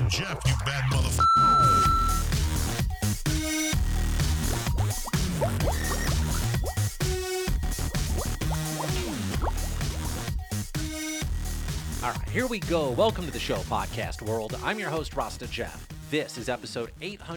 Jeff, you bad motherfucker. All right, here we go. Welcome to the show, Podcast World. I'm your host, Rasta Jeff. This is episode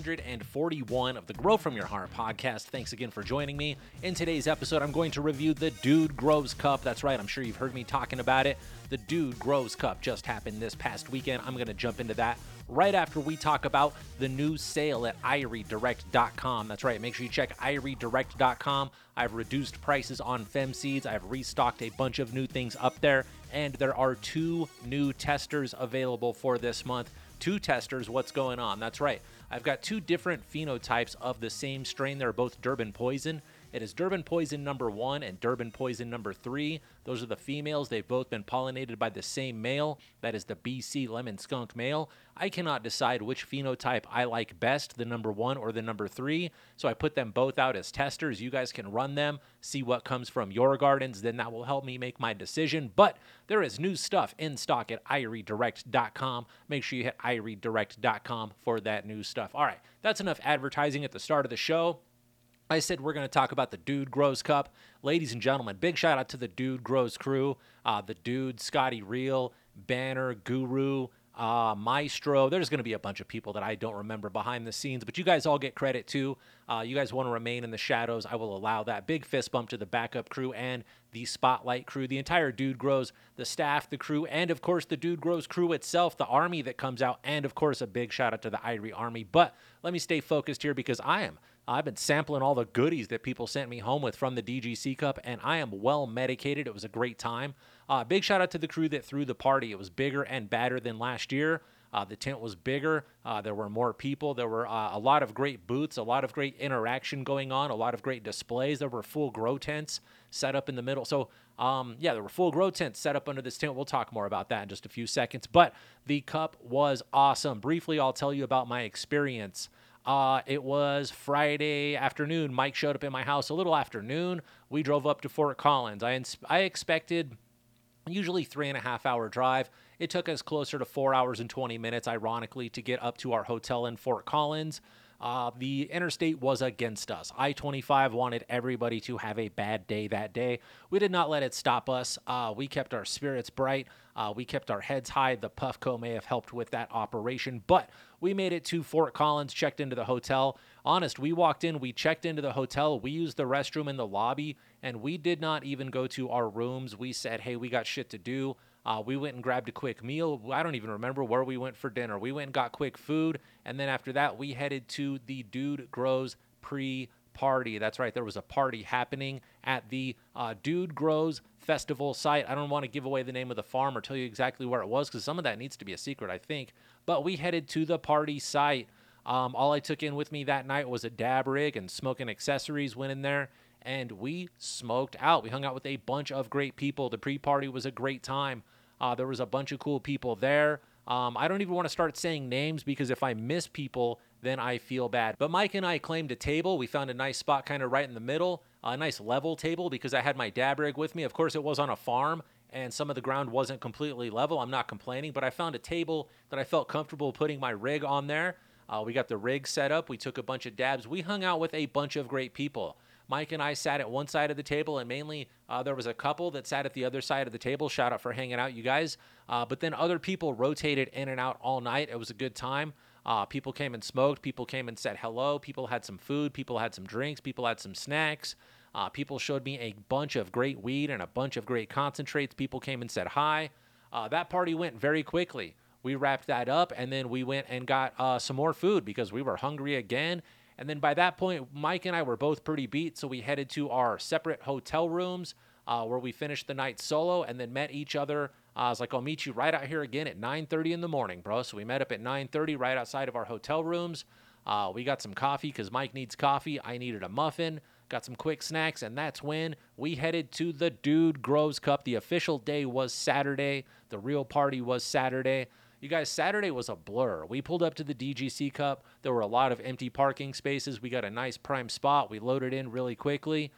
841 of the Grow From Your Heart podcast. Thanks again for joining me. In today's episode, I'm going to review the Dude Grows Cup. That's right, I'm sure you've heard me talking about it. The Dude Grows Cup just happened this past weekend. I'm going to jump into that right after we talk about the new sale at iriedirect.com. That's right, make sure you check iriedirect.com. I've reduced prices on FemSeeds. I've restocked a bunch of new things up there, and there are 2 new testers available for this month. 2 testers, what's going on? That's right. I've got 2 different phenotypes of the same strain. They're both Durban Poison. It is Durban Poison number 1 and Durban Poison number 3. Those are the females. They've both been pollinated by the same male. That is the BC Lemon Skunk male. I cannot decide which phenotype I like best, the number 1 or the number 3. So I put them both out as testers. You guys can run them, see what comes from your gardens. Then that will help me make my decision. But there is new stuff in stock at iriedirect.com. Make sure you hit iriedirect.com for that new stuff. All right, that's enough advertising at the start of the show. I said we're going to talk about the Dude Grows Cup. Ladies and gentlemen, big shout out to the Dude Grows crew. The Dude, Scotty Real, Banner, Guru, Maestro. There's going to be a bunch of people that I don't remember behind the scenes, but you guys all get credit too. You guys want to remain in the shadows. I will allow that. Big fist bump to the backup crew and the Spotlight crew, the entire Dude Grows, the staff, the crew, and of course the Dude Grows crew itself, the army that comes out, and of course a big shout out to the Irie Army. But let me stay focused here because I've been sampling all the goodies that people sent me home with from the DGC Cup, and I am well medicated. It was a great time. Big shout out to the crew that threw the party. It was bigger and badder than last year. The tent was bigger. There were more people. There were a lot of great booths, a lot of great interaction going on, a lot of great displays. There were full grow tents set up in the middle. So, there were full grow tents set up under this tent. We'll talk more about that in just a few seconds. But the cup was awesome. Briefly, I'll tell you about my experience. It was Friday afternoon. Mike showed up in my house a little after noon. We drove up to Fort Collins. I expected usually 3.5 hour drive. It took us closer to 4 hours and 20 minutes, ironically, to get up to our hotel in Fort Collins. The interstate was against us. I-25 wanted everybody to have a bad day that day. We did not let it stop us. We kept our spirits bright. We kept our heads high. The Puffco may have helped with that operation, but we made it to Fort Collins, checked into the hotel. Honest, we walked in, we checked into the hotel, we used the restroom in the lobby, and we did not even go to our rooms. We said, hey, we got shit to do. We went and grabbed a quick meal. I don't even remember where we went for dinner. We went and got quick food, and then after that, we headed to the Dude Grows pre-party. That's right, there was a party happening at the Dude Grows Festival site. I don't want to give away the name of the farm or tell you exactly where it was because some of that needs to be a secret, I think. But we headed to the party site. All I took in with me that night was a dab rig and smoking accessories. Went in there and we smoked out. We hung out with a bunch of great people. The pre-party was a great time. There was a bunch of cool people there. I don't even want to start saying names because if I miss people, then I feel bad. But Mike and I claimed a table. We found a nice spot kind of right in the middle, a nice level table because I had my dab rig with me. Of course, it was on a farm and some of the ground wasn't completely level. I'm not complaining, but I found a table that I felt comfortable putting my rig on there. We got the rig set up. We took a bunch of dabs. We hung out with a bunch of great people. Mike and I sat at one side of the table, and mainly there was a couple that sat at the other side of the table. Shout out for hanging out, you guys. But then other people rotated in and out all night. It was a good time. People came and smoked. People came and said hello. People had some food. People had some drinks. People had some snacks. People showed me a bunch of great weed and a bunch of great concentrates. People came and said hi. That party went very quickly. We wrapped that up, and then we went and got some more food because we were hungry again. And then by that point, Mike and I were both pretty beat, so we headed to our separate hotel rooms where we finished the night solo and then met each other. I was like, I'll meet you right out here again at 9:30 in the morning, bro. So we met up at 9:30 right outside of our hotel rooms. We got some coffee because Mike needs coffee. I needed a muffin. Got some quick snacks, and that's when we headed to the Dude Grows Cup. The official day was Saturday. The real party was Saturday. You guys, Saturday was a blur. We pulled up to the DGC Cup. There were a lot of empty parking spaces. We got a nice prime spot. We loaded in really quickly.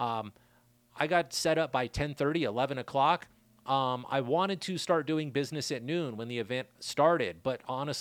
I got set up by 10:30, 11 o'clock. I wanted to start doing business at noon when the event started, but honestly,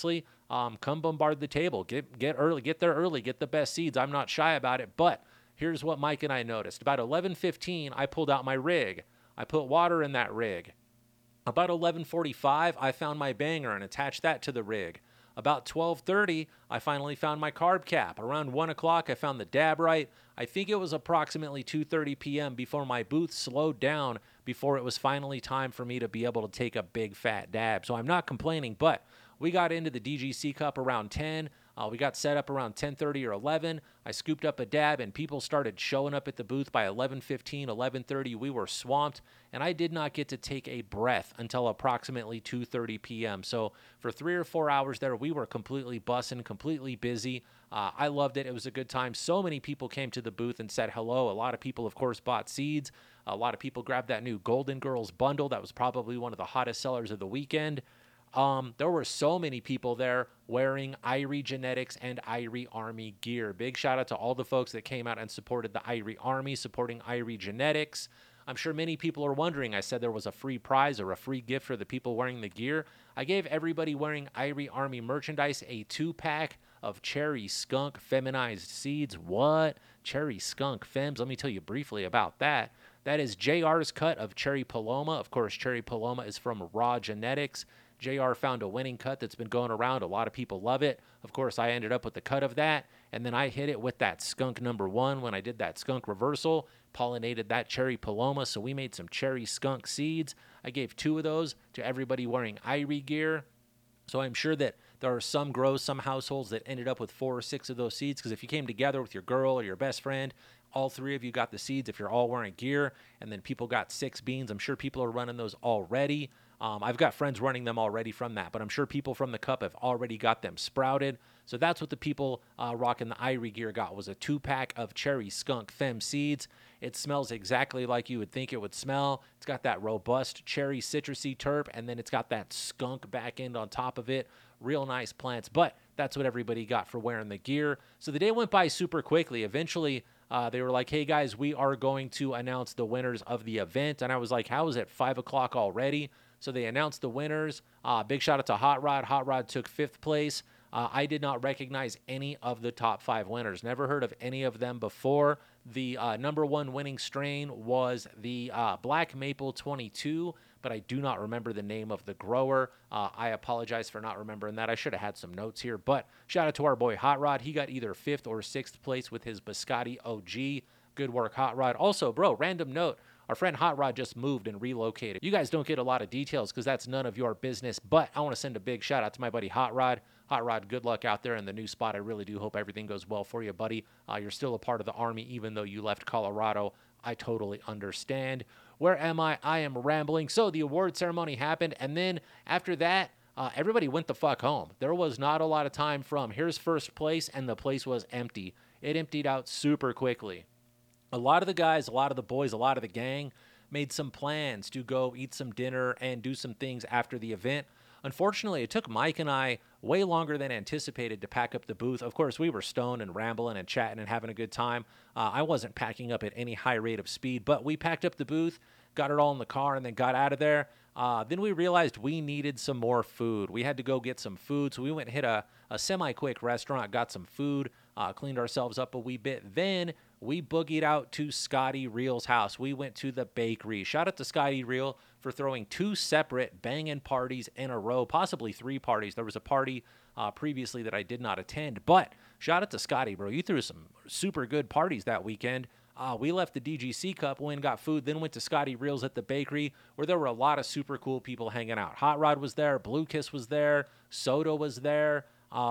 come bombard the table. Get early, get there early, get the best seeds. I'm not shy about it, but here's what Mike and I noticed. About 11:15, I pulled out my rig. I put water in that rig. About 11:45, I found my banger and attached that to the rig. About 12:30, I finally found my carb cap. Around 1 o'clock, I found the dab right. I think it was approximately 2:30 p.m. before my booth slowed down before it was finally time for me to be able to take a big fat dab. So I'm not complaining, but we got into the DGC Cup around 10. We got set up around 10:30 or 11. I scooped up a dab, and people started showing up at the booth by 11:15, 11:30. We were swamped, and I did not get to take a breath until approximately 2:30 p.m. So for 3 or 4 hours there, we were completely bussing, completely busy. I loved it. It was a good time. So many people came to the booth and said hello. A lot of people, of course, bought seeds. A lot of people grabbed that new Golden Girls bundle. That was probably one of the hottest sellers of the weekend. There were so many people there wearing Irie Genetics and Irie Army gear. Big shout out to all the folks that came out and supported the Irie Army, supporting Irie Genetics. I'm sure many people are wondering, I said there was a free prize or a free gift for the people wearing the gear. I gave everybody wearing Irie Army merchandise a 2-pack of Cherry Skunk feminized seeds. What? Cherry Skunk Fems? Let me tell you briefly about that. That is JR's cut of Cherry Paloma. Of course, Cherry Paloma is from Raw Genetics. JR found a winning cut that's been going around. A lot of people love it. Of course, I ended up with the cut of that, and then I hit it with that skunk number 1 when I did that skunk reversal, pollinated that Cherry Paloma, so we made some cherry skunk seeds. I gave 2 of those to everybody wearing Irie gear. So I'm sure that there are some grows, some households that ended up with 4 or 6 of those seeds, because if you came together with your girl or your best friend, all 3 of you got the seeds if you're all wearing gear, and then people got 6 beans. I'm sure people are running those already. I've got friends running them already from that, but I'm sure people from the cup have already got them sprouted. So that's what the people rocking the Irie gear got, was a 2-pack of Cherry Skunk Fem seeds. It smells exactly like you would think it would smell. It's got that robust cherry citrusy terp, and then it's got that skunk back end on top of it. Real nice plants, but that's what everybody got for wearing the gear. So the day went by super quickly. Eventually, they were like, hey guys, we are going to announce the winners of the event. And I was like, how is it 5 o'clock already? So they announced the winners. Big shout out to Hot Rod. Hot Rod took 5th place. I did not recognize any of the top 5 winners. Never heard of any of them before. The number 1 winning strain was the Black Maple 22, but I do not remember the name of the grower. I apologize for not remembering that. I should have had some notes here, but shout out to our boy Hot Rod. He got either 5th or 6th place with his Biscotti OG. Good work, Hot Rod. Also, bro, random note. Our friend Hot Rod just moved and relocated. You guys don't get a lot of details because that's none of your business, but I want to send a big shout out to my buddy Hot Rod. Hot Rod, good luck out there in the new spot. I really do hope everything goes well for you, buddy. You're still a part of the Army even though you left Colorado. I totally understand. Where am I? I am rambling. So the award ceremony happened, and then after that, everybody went the fuck home. There was not a lot of time from here's first place, and the place was empty. It emptied out super quickly. A lot of the guys, a lot of the boys, a lot of the gang made some plans to go eat some dinner and do some things after the event. Unfortunately, it took Mike and I way longer than anticipated to pack up the booth. Of course, we were stoned and rambling and chatting and having a good time. I wasn't packing up at any high rate of speed, but we packed up the booth, got it all in the car, and then got out of there. Then we realized we needed some more food. We had to go get some food, so we went and hit a semi-quick restaurant, got some food, cleaned ourselves up a wee bit. Then we boogied out to Scotty Reel's house. We went to the bakery. Shout out to Scotty Reel for throwing 2 separate banging parties in a row, possibly 3 parties. There was a party previously that I did not attend, but shout out to Scotty, bro. You threw some super good parties that weekend. We left the DGC Cup, went and got food, then went to Scotty Reel's at the bakery, where there were a lot of super cool people hanging out. Hot Rod was there, Blue Kiss was there, Soda was there,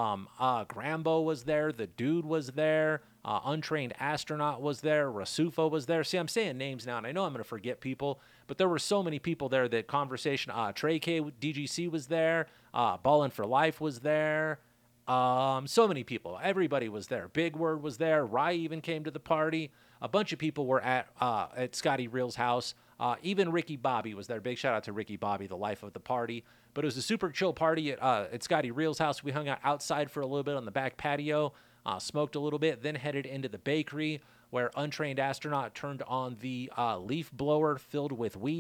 Grambo was there, The Dude was there, Untrained Astronaut was there, Rasufo was there. See, I'm saying names now, and I know I'm going to forget people, but there were so many people there that conversation, Trey K, DGC was there, Ballin' for Life was there, so many people. Everybody was there. Big Word was there. Rye even came to the party. A bunch of people were at Scotty Reel's house. Even Ricky Bobby was there. Big shout out to Ricky Bobby, the life of the party. But it was a super chill party at Scotty Reel's house. We hung out outside for a little bit on the back patio, smoked a little bit, then headed into the bakery where Untrained Astronaut turned on the leaf blower filled with weed.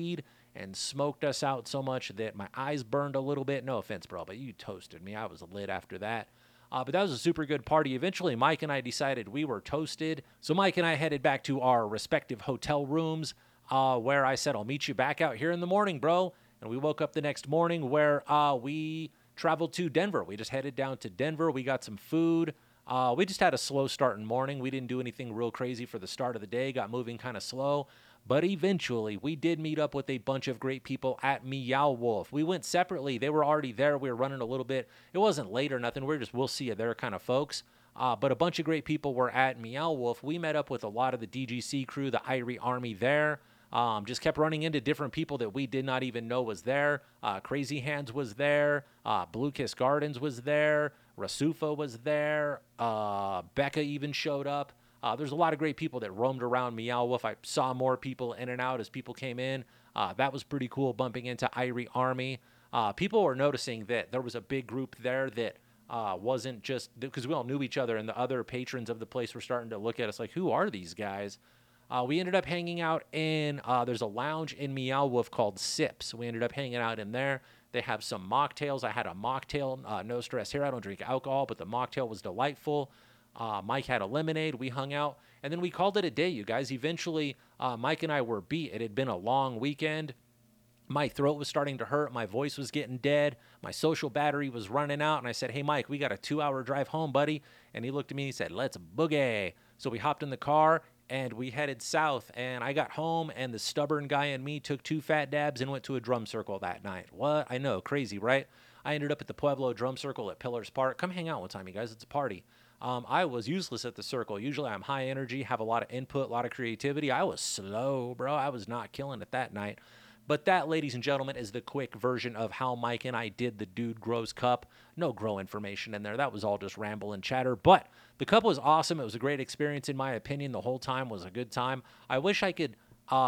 and smoked us out so much that my eyes burned a little bit. No offense, bro, but you toasted me. I was lit after that. But that was a super good party. Eventually, Mike and I decided we were toasted. So Mike and I headed back to our respective hotel rooms where I said, I'll meet you back out here in the morning, bro. And we woke up the next morning where we traveled to Denver. We just headed down to Denver. We got some food. We just had a slow start in the morning. We didn't do anything real crazy for the start of the day. Got moving kind of slow. But eventually, we did meet up with a bunch of great people at Meow Wolf. We went separately. They were already there. We were running a little bit. It wasn't late or nothing. We're just, we'll see you there kind of folks. But a bunch of great people were at Meow Wolf. We met up with a lot of the DGC crew, the Irie Army there. Just kept running into different people that we did not even know was there. Crazy Hands was there. Blue Kiss Gardens was there. Rasufa was there. Becca even showed up. There's a lot of great people that roamed around Meow Wolf. I saw more people in and out as people came in. That was pretty cool, bumping into Irie Army. People were noticing that there was a big group there that wasn't just because we all knew each other, and the other patrons of the place were starting to look at us like, who are these guys? We ended up hanging out in, there's a lounge in Meow Wolf called Sips. We ended up hanging out in there. They have some mocktails. I had a mocktail, no stress here. I don't drink alcohol, but the mocktail was delightful. Mike had a lemonade. We hung out, and then we called it a day, you guys. Eventually, Mike and I were beat. It had been a long weekend. My throat was starting to hurt. My voice was getting dead. My social battery was running out, and I said, hey, Mike, we got a 2-hour drive home, buddy. And he looked at me and he said, let's boogie. So we hopped in the car, and we headed south, and I got home, and the stubborn guy in me took 2 fat dabs and went to a drum circle that night. What? I know, crazy, right? I ended up at the Pueblo Drum Circle at Pillars Park. Come hang out one time, you guys. It's a party. I was useless at the circle. Usually I'm high energy, have a lot of input, a lot of creativity. I was slow, bro. I was not killing it that night. But that, ladies and gentlemen, is the quick version of how Mike and I did the Dude Grows Cup. No grow information in there. That was all just ramble and chatter. But the cup was awesome. It was a great experience, in my opinion. The whole time was a good time. I wish I could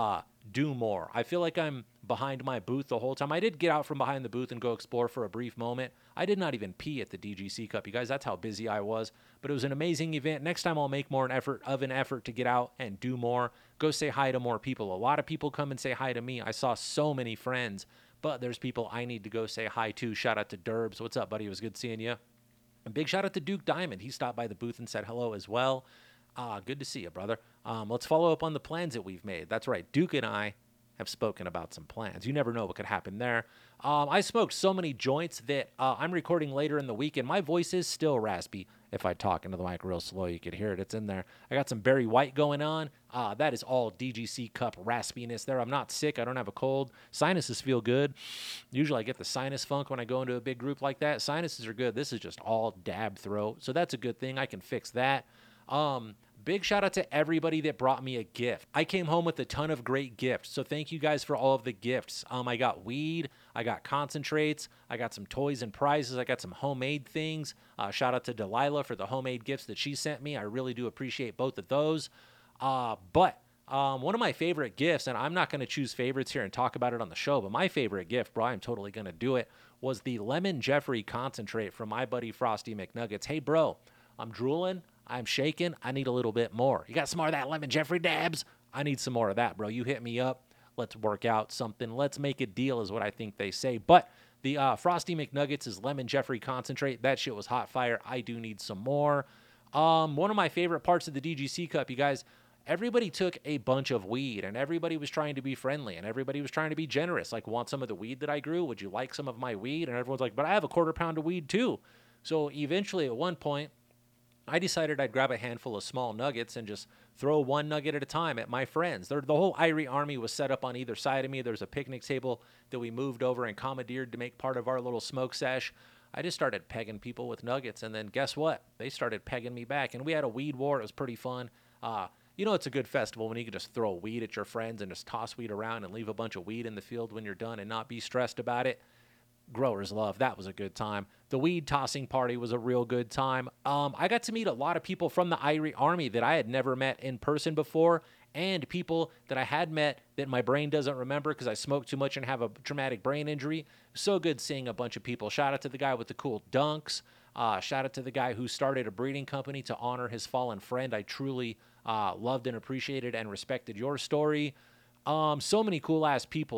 do more. I feel like I'm behind my booth the whole time. I did get out from behind the booth and go explore for a brief moment. I did not even pee at the DGC Cup, you guys. That's how busy I was. But it was an amazing event. Next time I'll make more an effort to get out and do more. Go say hi to more people. A lot of people come and say hi to me. I saw so many friends, but there's people I need to go say hi to. Shout out to Derbs. What's up, buddy? It was good seeing you. And big shout out to Duke Diamond. He stopped by the booth and said hello as well. Good to see you, brother. Let's follow up on the plans that we've made. That's right. Duke and I have spoken about some plans. You never know what could happen there. I smoked so many joints that I'm recording later in the week, and my voice is still raspy. If I talk into the mic real slow, you could hear it. It's in there. I got some Barry White going on. That is all DGC Cup raspiness there. I'm not sick. I don't have a cold. Sinuses feel good. Usually I get the sinus funk when I go into a big group like that. Sinuses are good. This is just all dab throat. So that's a good thing. I can fix that. Big shout out to everybody that brought me a gift. I came home with a ton of great gifts, so thank you guys for all of the gifts. I got weed, I got concentrates, I got some toys and prizes, I got some homemade things. Shout out to Delilah for the homemade gifts that she sent me. I really do appreciate both of those. But one of my favorite gifts, and I'm not going to choose favorites here and talk about it on the show, but my favorite gift, bro, I'm totally going to do it, was the Lemon Jeffrey concentrate from my buddy Frosty McNuggets. Hey, bro, I'm drooling. I'm shaking. I need a little bit more. You got some more of that Lemon Jeffrey dabs? I need some more of that, bro. You hit me up. Let's work out something. Let's make a deal is what I think they say. But the Frosty McNuggets is Lemon Jeffrey concentrate. That shit was hot fire. I do need some more. One of my favorite parts of the DGC Cup, you guys, everybody took a bunch of weed, and everybody was trying to be friendly, and everybody was trying to be generous. Like, want some of the weed that I grew? Would you like some of my weed? And everyone's like, but I have a 1/4 pound of weed too. So eventually at one point, I decided I'd grab a handful of small nuggets and just throw one nugget at a time at my friends. The whole Irie Army was set up on either side of me. There's a picnic table that we moved over and commandeered to make part of our little smoke sesh. I just started pegging people with nuggets, and then guess what? They started pegging me back, and we had a weed war. It was pretty fun. You know, it's a good festival when you can just throw weed at your friends and just toss weed around and leave a bunch of weed in the field when you're done and not be stressed about it. Growers love. That was a good time. The weed tossing party was a real good time. I got to meet a lot of people from the Irie Army that I had never met in person before, and people that I had met that my brain doesn't remember because I smoked too much and have a traumatic brain injury. So good seeing a bunch of people. Shout out to the guy with the cool dunks. Shout out to the guy who started a breeding company to honor his fallen friend. I truly loved and appreciated and respected your story. So many cool ass people.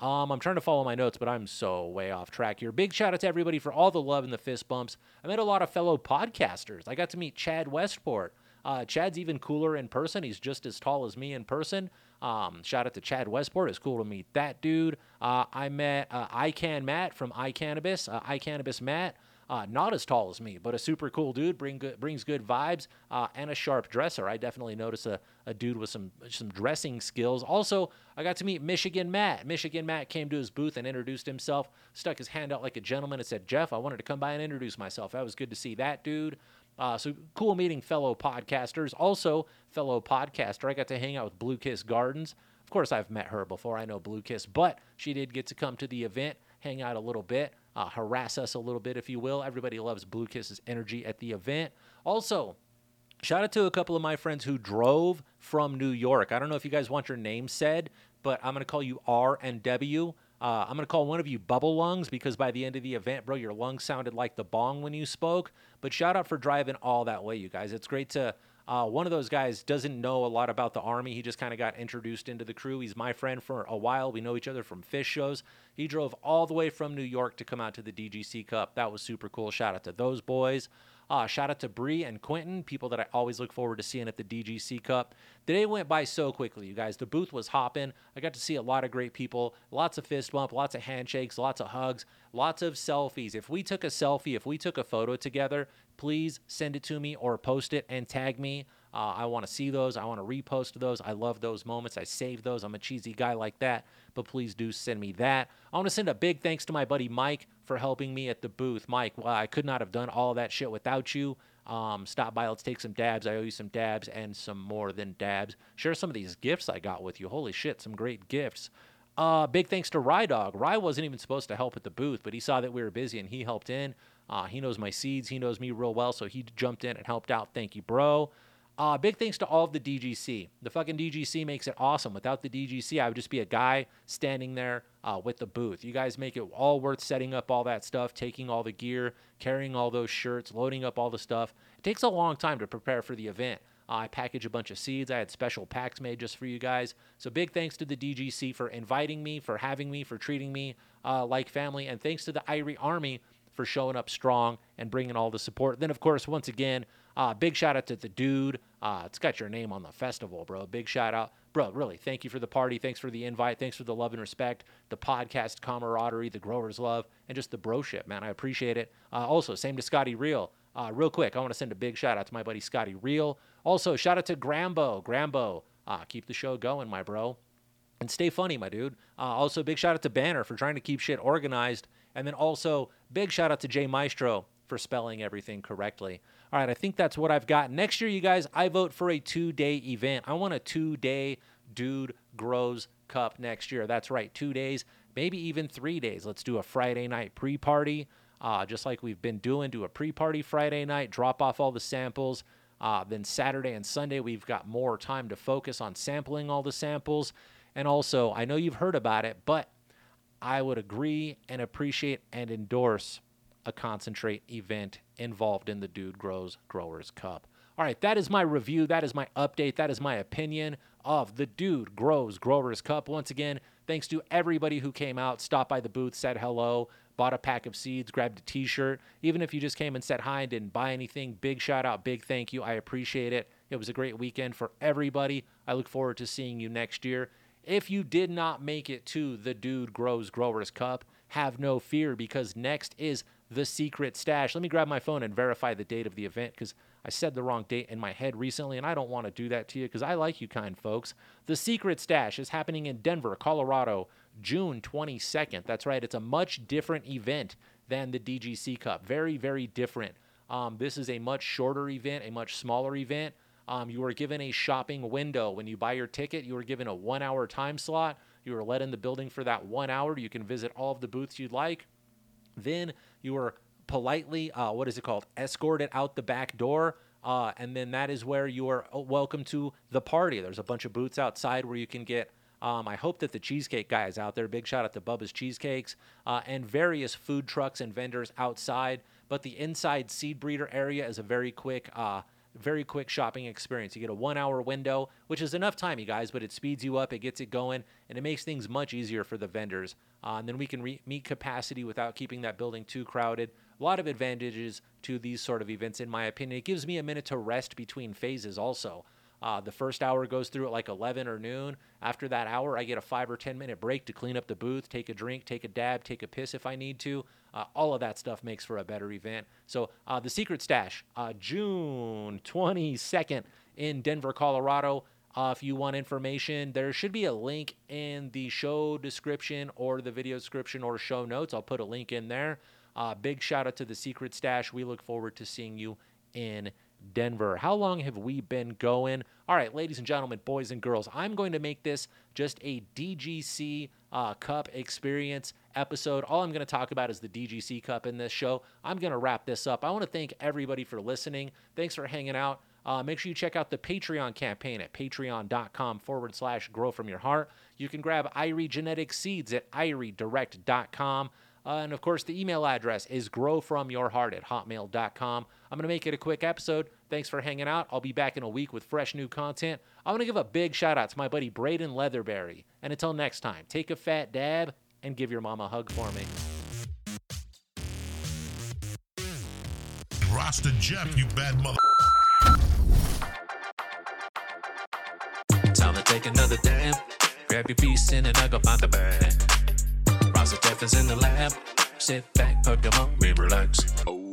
I'm trying to follow my notes, but I'm so way off track here. Big shout out to everybody for all the love and the fist bumps. I met a lot of fellow podcasters. I got to meet Chad Westport. Chad's even cooler in person. He's just as tall as me in person. Shout out to Chad Westport. It's cool to meet that dude. I met iCan Matt from iCannabis. iCannabis Matt. Not as tall as me, but a super cool dude. Brings good vibes and a sharp dresser. I definitely noticed a dude with some dressing skills. Also, I got to meet Michigan Matt. Michigan Matt came to his booth and introduced himself, stuck his hand out like a gentleman and said, "Jeff, I wanted to come by and introduce myself." That was good to see that dude. So cool meeting fellow podcasters. Also, fellow podcaster, I got to hang out with Blue Kiss Gardens. Of course, I've met her before. I know Blue Kiss, but she did get to come to the event, hang out a little bit, harass us a little bit, if you will. Everybody loves Blue Kiss's energy at the event. Also, shout out to a couple of my friends who drove from New York. I don't know if you guys want your name said, but I'm going to call you R and W. I'm going to call one of you Bubble Lungs because by the end of the event, bro, your lungs sounded like the bong when you spoke. But shout out for driving all that way, you guys. It's great to... one of those guys doesn't know a lot about the Army. He just kind of got introduced into the crew. He's my friend for a while. We know each other from fish shows. He drove all the way from New York to come out to the DGC Cup. That was super cool. Shout out to those boys. Shout out to Bree and Quentin, people that I always look forward to seeing at the DGC Cup. The day went by so quickly, you guys. The booth was hopping. I got to see a lot of great people, lots of fist bump, lots of handshakes, lots of hugs, lots of selfies. If we took a selfie, if we took a photo together, please send it to me or post it and tag me. I want to see those. I want to repost those. I love those moments. I save those. I'm a cheesy guy like that, but please do send me that. I want to send a big thanks to my buddy Mike for helping me at the booth. Mike, well, I could not have done all of that shit without you. Stop by. Let's take some dabs. I owe you some dabs and some more than dabs. Share some of these gifts I got with you. Holy shit, some great gifts. Big thanks to Rye Dog. Rye wasn't even supposed to help at the booth, but he saw that we were busy and he helped in. He knows my seeds. He knows me real well, so he jumped in and helped out. Thank you, bro. Big thanks to all of the DGC. The fucking DGC makes it awesome. Without the DGC, I would just be a guy standing there with the booth. You guys make it all worth setting up all that stuff, taking all the gear, carrying all those shirts, loading up all the stuff. It takes a long time to prepare for the event. I package a bunch of seeds. I had special packs made just for you guys. So big thanks to the DGC for inviting me, for having me, for treating me like family. And thanks to the Irie Army for showing up strong and bringing all the support. Then, of course, once again, big shout out to the dude. It's got your name on the festival, bro. Big shout out. Bro, really, thank you for the party. Thanks for the invite. Thanks for the love and respect, the podcast camaraderie, the growers love, and just the broship, man. I appreciate it. Also, same to Scotty Real. Real quick, I want to send a big shout out to my buddy Scotty Real. Also, shout out to Grambo. Grambo, keep the show going, my bro. And stay funny, my dude. Also, big shout out to Banner for trying to keep shit organized. And then also, big shout out to Jay Maestro for spelling everything correctly. All right, I think that's what I've got. Next year, you guys, I vote for a 2-day event. I want a 2-day Dude Grows Cup next year. That's right, 2 days, maybe even 3 days. Let's do a Friday night pre-party, just like we've been doing. Do a pre-party Friday night, drop off all the samples. Then Saturday and Sunday, we've got more time to focus on sampling all the samples. And also, I know you've heard about it, but I would agree and appreciate and endorse a concentrate event involved in the Dude Grows Growers Cup. All right, that is my review. That is my update. That is my opinion of the Dude Grows Growers Cup. Once again, thanks to everybody who came out, stopped by the booth, said hello, bought a pack of seeds, grabbed a t-shirt. Even if you just came and said hi and didn't buy anything, big shout out, big thank you. I appreciate it. It was a great weekend for everybody. I look forward to seeing you next year. If you did not make it to the Dude Grows Growers Cup, have no fear because next is the Secret Stash. Let me grab my phone and verify the date of the event because I said the wrong date in my head recently, and I don't want to do that to you because I like you kind folks. The Secret Stash is happening in Denver, Colorado, June 22nd. That's right. It's a much different event than the DGC Cup. Very, very different. This is a much shorter event, a much smaller event. You are given a shopping window. When you buy your ticket, you are given a 1-hour time slot. You are let in the building for that 1 hour. You can visit all of the booths you'd like. Then you are politely, escorted out the back door. And then that is where you are welcome to the party. There's a bunch of booths outside where you can get, I hope that the cheesecake guy is out there. Big shout out to Bubba's Cheesecakes, and various food trucks and vendors outside. But the inside seed breeder area is a very quick very quick shopping experience. You get a 1 hour window, which is enough time, you guys, but it speeds you up, it gets it going, and it makes things much easier for the vendors. And then we can meet capacity without keeping that building too crowded. A lot of advantages to these sort of events, in my opinion. It gives me a minute to rest between phases also. The first hour goes through at like 11 or noon. After that hour, I get a 5 or 10 minute break to clean up the booth, take a drink, take a dab, take a piss if I need to. All of that stuff makes for a better event. So the Secret Stash, June 22nd in Denver, Colorado. If you want information, there should be a link in the show description or the video description or show notes. I'll put a link in there. Big shout out to the Secret Stash. We look forward to seeing you in Denver. How long have we been going? All right, ladies and gentlemen, boys and girls, I'm going to make this just a DGC Cup experience episode. All I'm going to talk about is the DGC Cup in this show. I'm going to wrap this up. I want to thank everybody for listening. Thanks for hanging out. Make sure you check out the Patreon campaign at patreon.com/growfromyourheart. You can grab Irie Genetic Seeds at iriedirect.com. And of course, the email address is growfromyourheart@hotmail.com. I'm going to make it a quick episode. Thanks for hanging out. I'll be back in a week with fresh new content. I want to give a big shout out to my buddy Braden Leatherberry. And until next time, take a fat dab and give your mama a hug for me. Rasta Jeff, you bad mother. Time to take another dab. Grab your piece and I go find the bag. Rasta Jeff is in the lab. Sit back, hug your mom, relax. Oh.